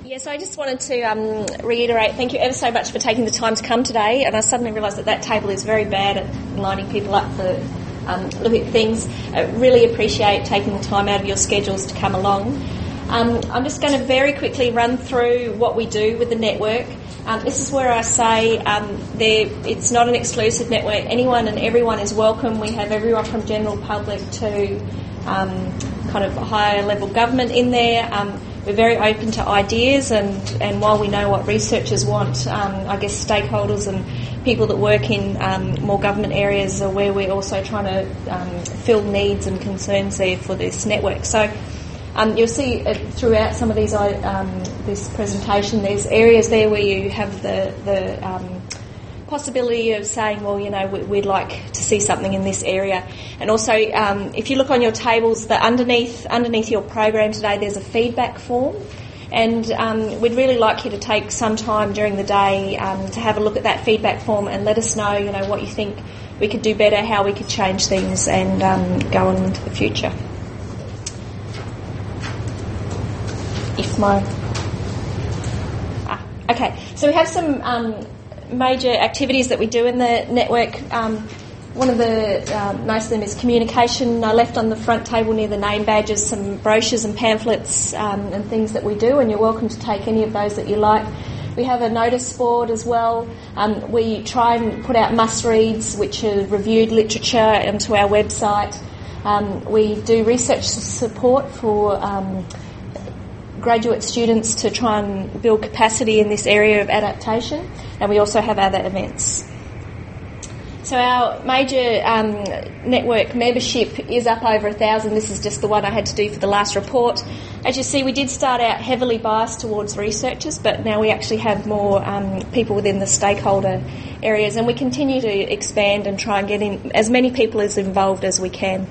Yes, I just wanted to reiterate, thank you ever so much for taking the time to come today. And I suddenly realised that table is very bad at lining people up for looking at things. I really appreciate taking the time out of your schedules to come along. I'm just going to very quickly run through what we do with the network. This is where I say it's not an exclusive network. Anyone and everyone is welcome. We have everyone from general public to kind of higher level government in there. We're very open to ideas, and while we know what researchers want, I guess stakeholders and people that work in more government areas are where we're also trying to fill needs and concerns there for this network. So you'll see throughout some of these this presentation, there's areas there where you have the possibility of saying, well, you know, we'd like to see something in this area. And also, if you look on your tables, underneath your program today, there's a feedback form. And we'd really like you to take some time during the day to have a look at that feedback form and let us know, you know, what you think we could do better, how we could change things and go on into the future. Okay, so we have some major activities that we do in the network. One of the most of them is communication. I left on the front table near the name badges some brochures and pamphlets and things that we do, and you're welcome to take any of those that you like. We have a notice board as well. We try and put out must-reads, which are reviewed literature, onto our website. We do research support for graduate students to try and build capacity in this area of adaptation, and we also have other events. So our major network membership is up over 1,000. This is just the one I had to do for the last report. As you see, we did start out heavily biased towards researchers, but now we actually have more people within the stakeholder areas, and we continue to expand and try and get in as many people as involved as we can.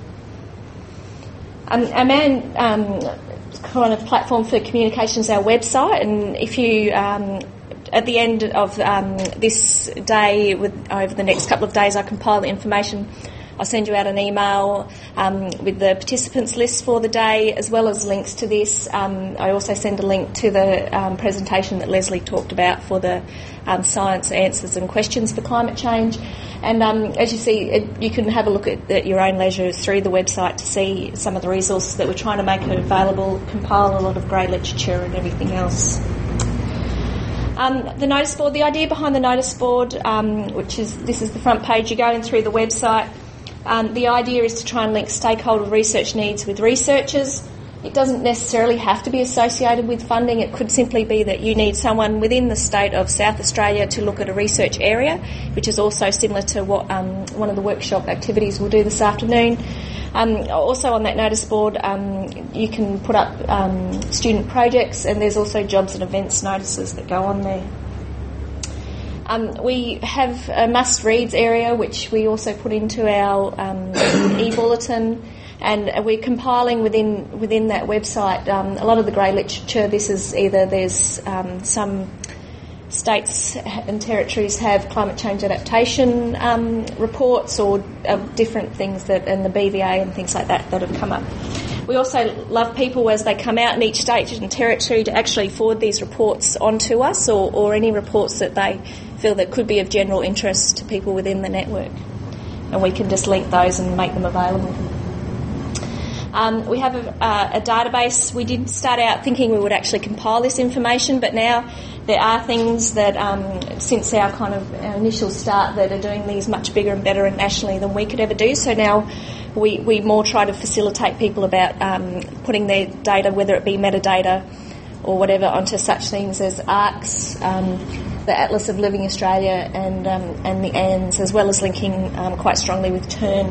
Our main kind of platform for communication is our website, and if you at the end of this day, over the next couple of days, I compile the information. I'll send you out an email with the participants list for the day, as well as links to this. I also send a link to the presentation that Leslie talked about for the science answers and questions for climate change. And as you see, you can have a look at your own leisure through the website to see some of the resources that we're trying to make available, compile a lot of grey literature and everything else. The notice board, the idea behind the notice board, this is the front page, you're going through the website. The idea is to try and link stakeholder research needs with researchers. It doesn't necessarily have to be associated with funding. It could simply be that you need someone within the state of South Australia to look at a research area, which is also similar to what one of the workshop activities we'll do this afternoon. Also on that notice board, you can put up student projects, and there's also jobs and events notices that go on there. We have a must-reads area, which we also put into our e-bulletin, and we're compiling within that website a lot of the grey literature. This is either there's some states and territories have climate change adaptation reports, or different things that, and the BVA and things like that have come up. We also love people as they come out in each state and territory to actually forward these reports on to us, or any reports that they feel that could be of general interest to people within the network. And we can just link those and make them available. We have a database. We did start out thinking we would actually compile this information, but now there are things that, since our initial start, that are doing these much bigger and better nationally than we could ever do. So now we more try to facilitate people about putting their data, whether it be metadata or whatever, onto such things as ARCS, the Atlas of Living Australia, and the ANDS, as well as linking quite strongly with TURN.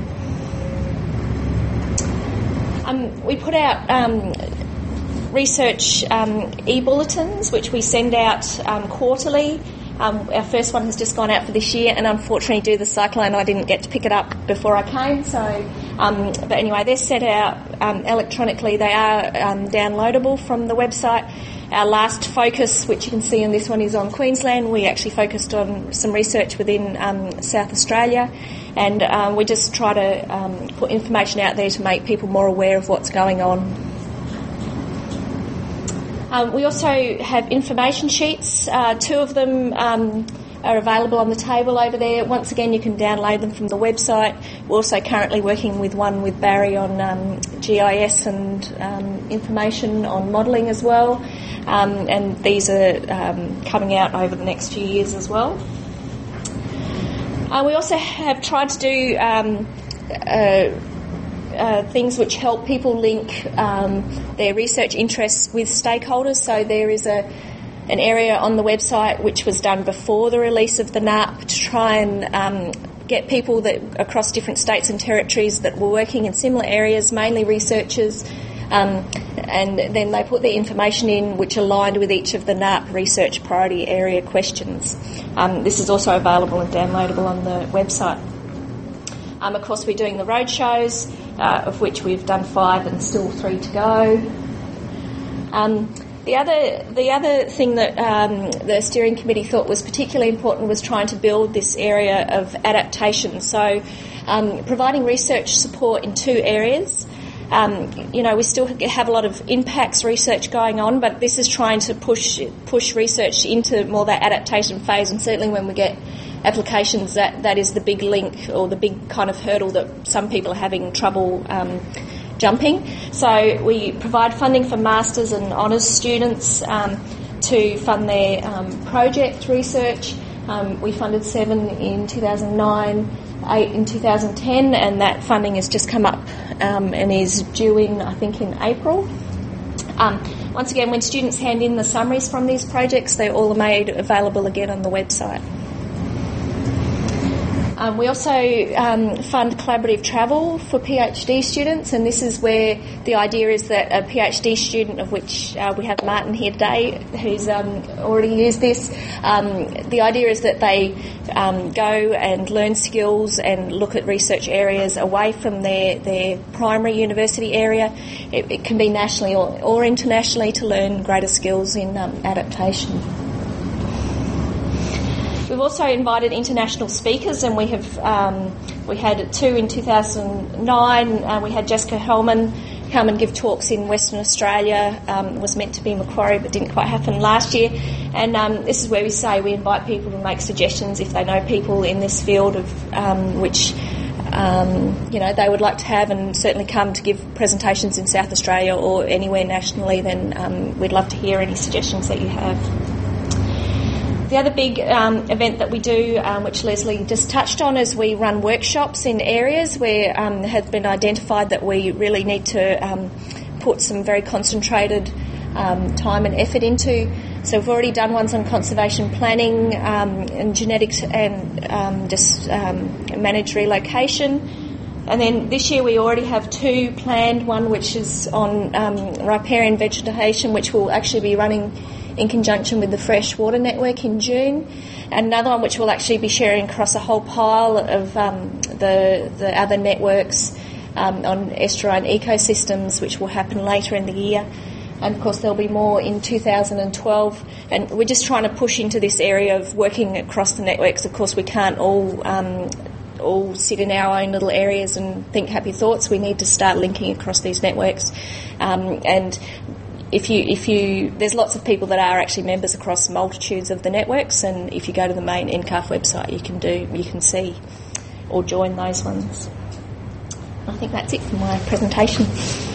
We put out research e-bulletins, which we send out quarterly. Our first one has just gone out for this year, and unfortunately due to the cyclone I didn't get to pick it up before I came. So, but anyway, they're sent out electronically. They are downloadable from the website. Our last focus, which you can see in this one, is on Queensland. We actually focused on some research within South Australia, and we just try to put information out there to make people more aware of what's going on. We also have information sheets. 2 of them are available on the table over there. Once again, you can download them from the website. We're also currently working with one with Barry on GIS and information on modelling as well. And these are coming out over the next few years as well. We also have tried to do things which help people link their research interests with stakeholders. So there is an area on the website which was done before the release of the NARP to try and get people that across different states and territories that were working in similar areas, mainly researchers, and then they put their information in which aligned with each of the NARP research priority area questions. This is also available and downloadable on the website. Of course, we're doing the roadshows, of which we've done 5 and still 3 to go. The other thing that the steering committee thought was particularly important was trying to build this area of adaptation. So providing research support in 2 areas. We still have a lot of impacts research going on, but this is trying to push research into more that adaptation phase, and certainly when we get applications, that is the big link or the big kind of hurdle that some people are having trouble jumping. So we provide funding for masters and honours students to fund their project research. We funded 7 in 2009, 8 in 2010, and that funding has just come up and is due in, I think, in April. Once again, when students hand in the summaries from these projects, they all are made available again on the website. We also fund collaborative travel for PhD students, and this is where the idea is that a PhD student, of which we have Martin here today, who's already used this, the idea is that they go and learn skills and look at research areas away from their primary university area. It can be nationally or internationally to learn greater skills in adaptation. We've also invited international speakers, and we had 2 in 2009. We had Jessica Hellman come and give talks in Western Australia. Was meant to be Macquarie but didn't quite happen last year. And this is where we say we invite people to make suggestions if they know people in this field of which they would like to have, and certainly come to give presentations in South Australia or anywhere nationally. Then we'd love to hear any suggestions that you have. The other big event that we do, which Leslie just touched on, is we run workshops in areas where it has been identified that we really need to put some very concentrated time and effort into. So we've already done ones on conservation planning and genetics and managed relocation. And then this year we already have 2 planned, one which is on riparian vegetation, which will actually be running in conjunction with the Freshwater Network in June, and another one which we'll actually be sharing across a whole pile of the other networks on estuarine ecosystems, which will happen later in the year. And of course there'll be more in 2012, and we're just trying to push into this area of working across the networks. Of course we can't all sit in our own little areas and think happy thoughts. We need to start linking across these networks, and if you there's lots of people that are actually members across multitudes of the networks, and if you go to the main NCARF website you can see or join those ones. I think that's it for my presentation.